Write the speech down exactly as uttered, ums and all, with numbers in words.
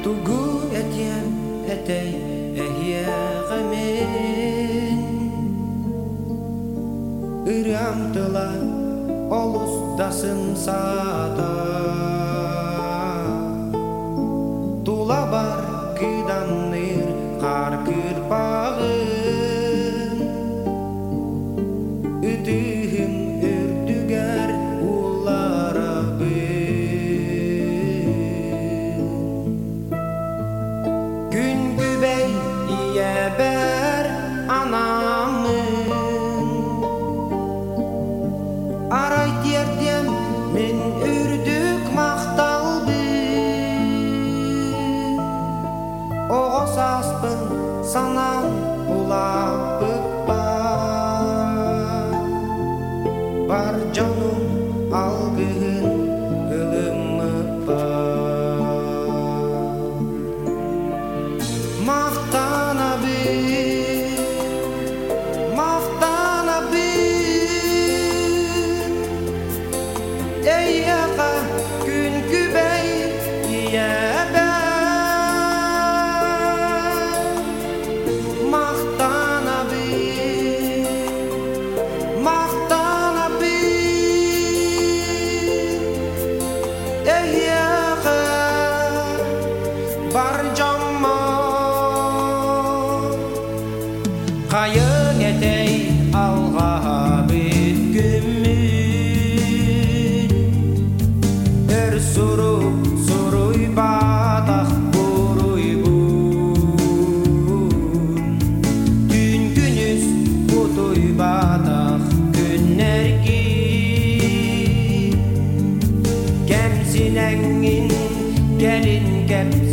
Тугу этем этей эхиэҕэмин Үрямтыла олустасын саата Тула бар кыданныр қар кырпағын Үтүхүм үрдүгер уларабын Күн күбей ие бер анамын Арай тердем мен үрдүк мақталбын Оғос аспын санан улапып бар Бар жаным алгын ылымып бар Мақтана бир, мақтана бир Эй аға күн күбей ие бер Мақтана бир, мақтана бир Эй аға бар жамма Қайын етей алға бүткімін Өр сұруп сұруй батақ бұруй бұн Түн күніз бұтуй батақ күннергі Кәмсінәңін кәлін кәп